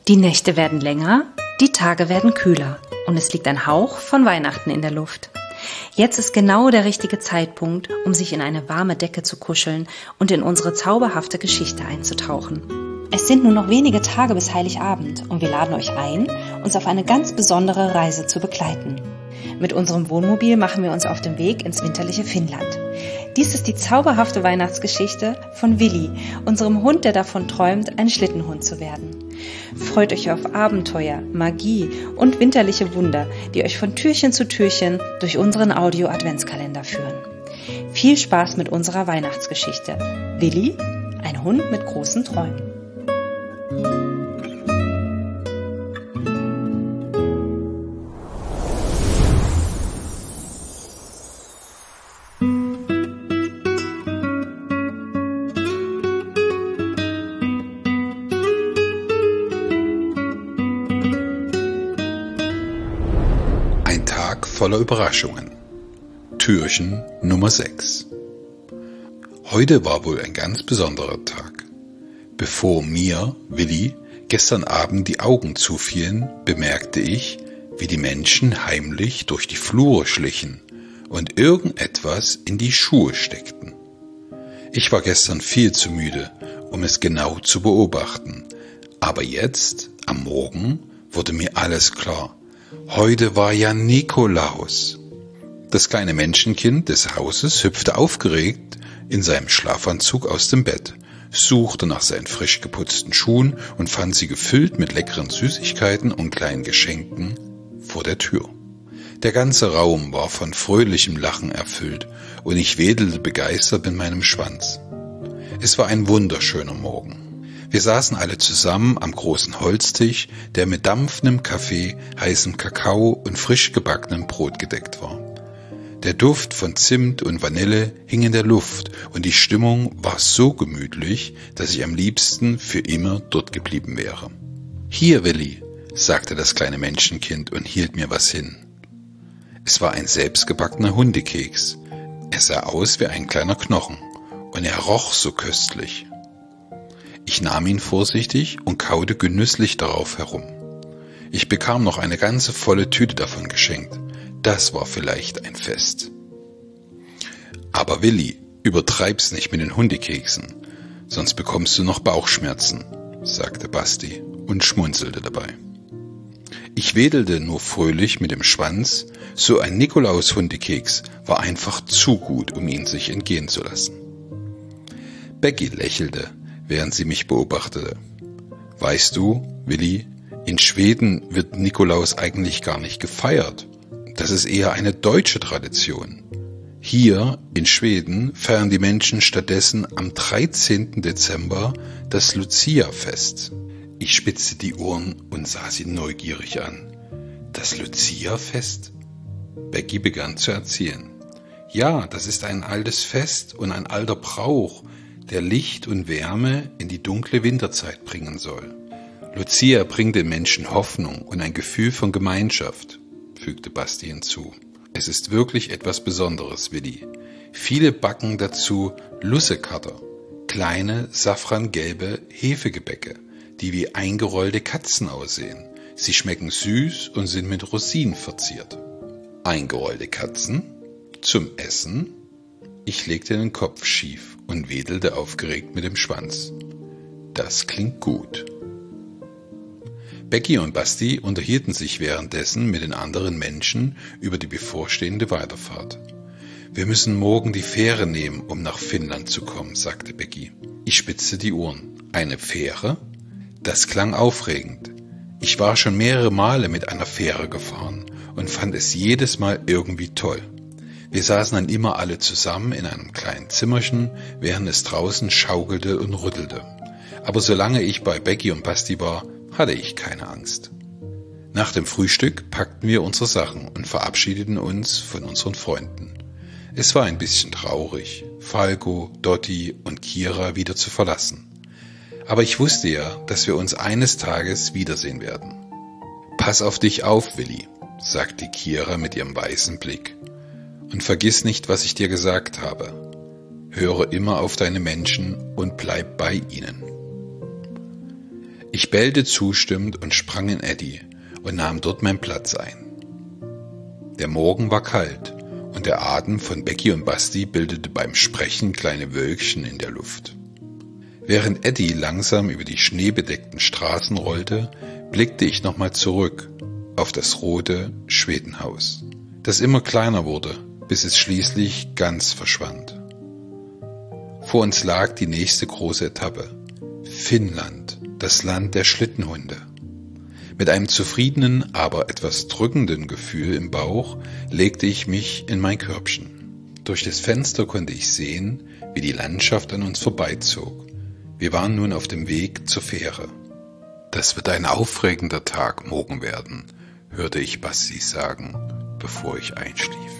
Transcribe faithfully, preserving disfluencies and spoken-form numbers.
Die Nächte werden länger, die Tage werden kühler und es liegt ein Hauch von Weihnachten in der Luft. Jetzt ist genau der richtige Zeitpunkt, um sich in eine warme Decke zu kuscheln und in unsere zauberhafte Geschichte einzutauchen. Es sind nur noch wenige Tage bis Heiligabend und wir laden euch ein, uns auf eine ganz besondere Reise zu begleiten. Mit unserem Wohnmobil machen wir uns auf den Weg ins winterliche Finnland. Dies ist die zauberhafte Weihnachtsgeschichte von Willi, unserem Hund, der davon träumt, ein Schlittenhund zu werden. Freut euch auf Abenteuer, Magie und winterliche Wunder, die euch von Türchen zu Türchen durch unseren Audio-Adventskalender führen. Viel Spaß mit unserer Weihnachtsgeschichte. Willi, ein Hund mit großen Träumen. Voller Überraschungen. Türchen Nummer sechs. Heute war wohl ein ganz besonderer Tag. Bevor mir, Willi, gestern Abend die Augen zufielen, bemerkte ich, wie die Menschen heimlich durch die Flure schlichen und irgendetwas in die Schuhe steckten. Ich war gestern viel zu müde, um es genau zu beobachten, aber jetzt, am Morgen, wurde mir alles klar. Heute war ja Nikolaus. Das kleine Menschenkind des Hauses hüpfte aufgeregt in seinem Schlafanzug aus dem Bett, suchte nach seinen frisch geputzten Schuhen und fand sie gefüllt mit leckeren Süßigkeiten und kleinen Geschenken vor der Tür. Der ganze Raum war von fröhlichem Lachen erfüllt und ich wedelte begeistert mit meinem Schwanz. Es war ein wunderschöner Morgen. Wir saßen alle zusammen am großen Holztisch, der mit dampfendem Kaffee, heißem Kakao und frisch gebackenem Brot gedeckt war. Der Duft von Zimt und Vanille hing in der Luft und die Stimmung war so gemütlich, dass ich am liebsten für immer dort geblieben wäre. »Hier, Willi«, sagte das kleine Menschenkind und hielt mir was hin. Es war ein selbstgebackener Hundekeks. Er sah aus wie ein kleiner Knochen und er roch so köstlich. Ich nahm ihn vorsichtig und kaute genüsslich darauf herum. Ich bekam noch eine ganze volle Tüte davon geschenkt. Das war vielleicht ein Fest. Aber Willi, übertreib's nicht mit den Hundekeksen, sonst bekommst du noch Bauchschmerzen, sagte Basti und schmunzelte dabei. Ich wedelte nur fröhlich mit dem Schwanz, so ein Nikolaus-Hundekeks war einfach zu gut, um ihn sich entgehen zu lassen. Becky lächelte, während sie mich beobachtete. Weißt du, Willi, in Schweden wird Nikolaus eigentlich gar nicht gefeiert. Das ist eher eine deutsche Tradition. Hier in Schweden feiern die Menschen stattdessen am dreizehnten Dezember das Lucia-Fest. Ich spitzte die Ohren und sah sie neugierig an. Das Lucia-Fest? Becky begann zu erzählen. Ja, das ist ein altes Fest und ein alter Brauch, der Licht und Wärme in die dunkle Winterzeit bringen soll. Lucia bringt den Menschen Hoffnung und ein Gefühl von Gemeinschaft, fügte Basti hinzu. Es ist wirklich etwas Besonderes, Willi. Viele backen dazu Lussekatter, kleine safrangelbe Hefegebäcke, die wie eingerollte Katzen aussehen. Sie schmecken süß und sind mit Rosinen verziert. Eingerollte Katzen? Zum Essen? Ich legte den Kopf schief und wedelte aufgeregt mit dem Schwanz. Das klingt gut. Becky und Basti unterhielten sich währenddessen mit den anderen Menschen über die bevorstehende Weiterfahrt. Wir müssen morgen die Fähre nehmen, um nach Finnland zu kommen, sagte Becky. Ich spitzte die Ohren. Eine Fähre? Das klang aufregend. Ich war schon mehrere Male mit einer Fähre gefahren und fand es jedes Mal irgendwie toll. Wir saßen dann immer alle zusammen in einem kleinen Zimmerchen, während es draußen schaukelte und rüttelte. Aber solange ich bei Becky und Basti war, hatte ich keine Angst. Nach dem Frühstück packten wir unsere Sachen und verabschiedeten uns von unseren Freunden. Es war ein bisschen traurig, Falco, Dotti und Kira wieder zu verlassen. Aber ich wusste ja, dass wir uns eines Tages wiedersehen werden. Pass auf dich auf, Willi, sagte Kira mit ihrem weißen Blick. Und vergiss nicht, was ich dir gesagt habe. Höre immer auf deine Menschen und bleib bei ihnen. Ich bellte zustimmend und sprang in Eddie und nahm dort meinen Platz ein. Der Morgen war kalt und der Atem von Becky und Basti bildete beim Sprechen kleine Wölkchen in der Luft. Während Eddie langsam über die schneebedeckten Straßen rollte, blickte ich nochmal zurück auf das rote Schwedenhaus, das immer kleiner wurde, bis es schließlich ganz verschwand. Vor uns lag die nächste große Etappe, Finnland, das Land der Schlittenhunde. Mit einem zufriedenen, aber etwas drückenden Gefühl im Bauch legte ich mich in mein Körbchen. Durch das Fenster konnte ich sehen, wie die Landschaft an uns vorbeizog. Wir waren nun auf dem Weg zur Fähre. Das wird ein aufregender Tag morgen werden, hörte ich Basti sagen, bevor ich einschlief.